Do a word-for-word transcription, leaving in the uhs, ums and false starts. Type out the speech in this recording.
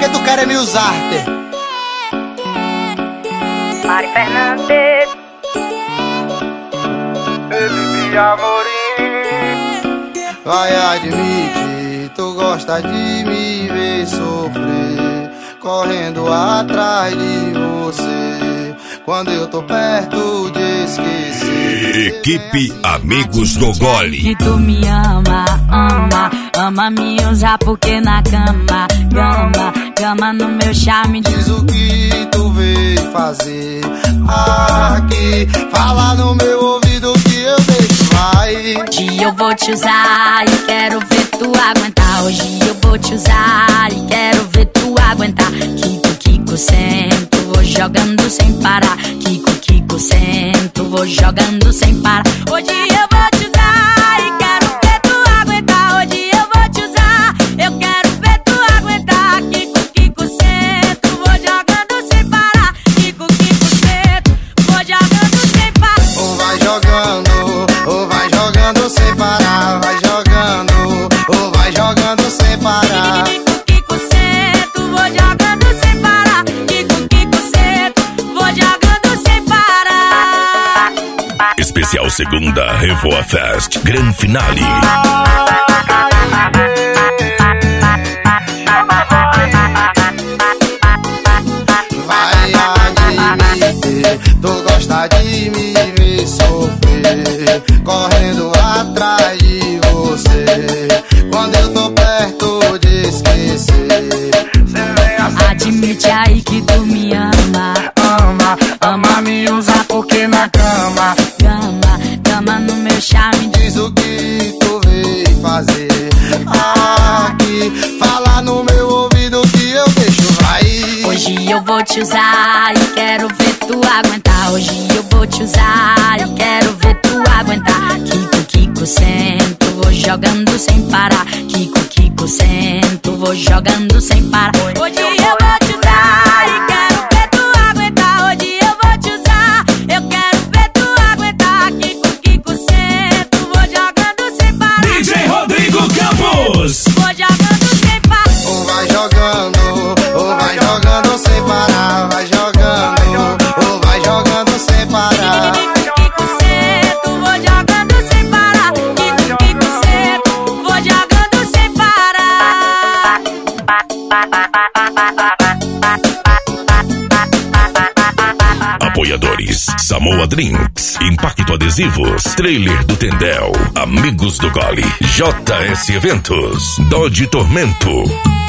que tu queres me usar? Mari Fernandes, Felipe Amorim. Vai admitir, tu gosta de me ver sofrer, correndo atrás de você, quando eu tô perto de esquecer. Equipe Amigos do Gole. Que tu me ama, ama, ama me usar porque na cama, cama, cama no meu charme. Diz o que tu veio fazer aqui, fala no meu ouvido que eu deixo, vai. Hoje eu vou te usar e quero ver tu aguentar. Hoje eu vou te usar e quero ver tu aguentar. Kiko, Kiko, sento, vou jogando sem parar. Kiko, Kiko, sento, vou jogando sem parar. Hoje eu vou te usar e quero ver tu aguentar. Hoje eu vou te usar, eu quero ver tu aguentar. Kiko, Kiko, sento, vou jogando sem parar. Kiko, Kiko, sento, vou jogando sem parar. Ou vai jogando, ou vai jogando sem parar. Vai jogando, ou vai jogando sem parar. Kiko, Kiko, sento, vou jogando sem parar. Kiko, Kiko, sento, vou jogando sem parar. Especial segunda Revoa Fest Grand Finale. Vai admitir, tu gosta de me ver sofrer, correndo atrás de você, quando eu tô perto de esquecer. Admite aí que tu me ama, Ama, ama me usar porque na cama. cama, cama no meu charme. Diz o que tu veio fazer aqui, fala no meu ouvido que eu deixo, vai. Hoje eu vou te usar e quero ver tu aguentar. Hoje eu vou te usar e quero ver tu aguentar. Kiko, Kiko, sento, vou jogando sem parar. Kiko, Kiko, sento, vou jogando sem parar. Hoje eu vou te usar e quero ver tu aguentar. Hoje eu vou te usar, eu quero ver tu aguentar. Kiko, Kiko, sento, vou jogando sem parar. D J Rodrigo Campos. Vou jogando sem parar. Ou vai jogando, ou vai jogando sem parar. Vai jogando, ou vai jogando sem parar. Kiko, Kiko, sento, vou jogando sem parar. Kiko, Kiko, sento, vou jogando sem parar. Apoiadores: Samoa Drinks, Impacto Adesivos, Trailer do Tendel, Amigos do Gole, J S Eventos, Dodge Tormento.